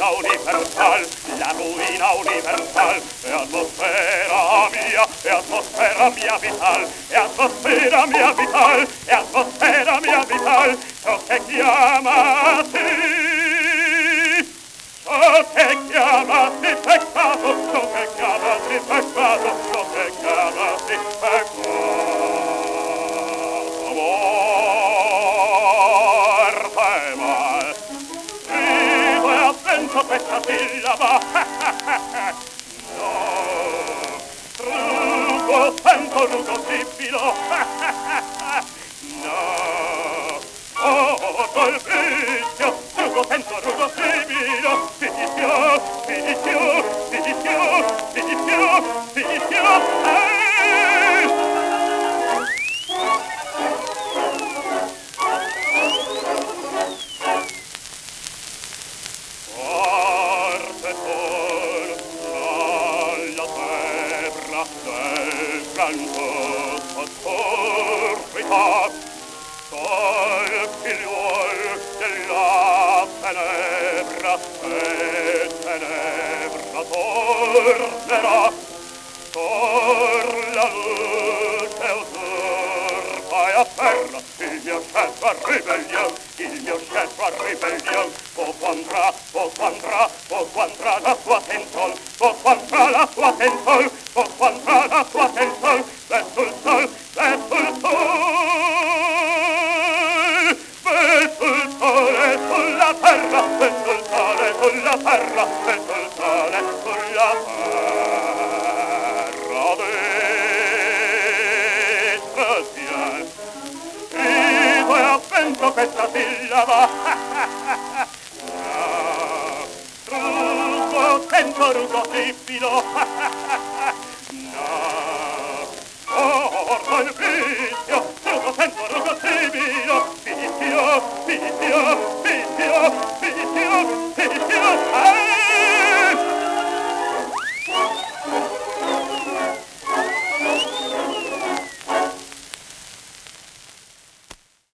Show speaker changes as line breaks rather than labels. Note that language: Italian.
universal, la ruina universal, e atmosfera mia vital, e atmosfera mia vital, e atmosfera mia vital, ciò che chiamati, ciò che chiamati peccato, ciò che chiamati peccato, ciò che chiamati peccato. Questa sillaba no, truco tanto rugo sibilo no, oh, col vizio truco tanto rugo sibilo vizio, vizio, vizio, vizio, vizio, oscurità, sol figliuol della tenebra, e tenebra tornerà, la luce usurpa e afferra il mio scelto a ribellion, il mio scelto a ribellion, poco andrà la tua tentol, poco andrà la tua tentol, poco andrà la tua tentol, verso il sol, verso il sol, verso il sole sulla terra, verso il sole sulla terra, verso il sole sulla terra, rido e avvento questa sillaba, sento rugo sibilo no, ordo il vizio, truco sento rugo sibilo vizio, vizio,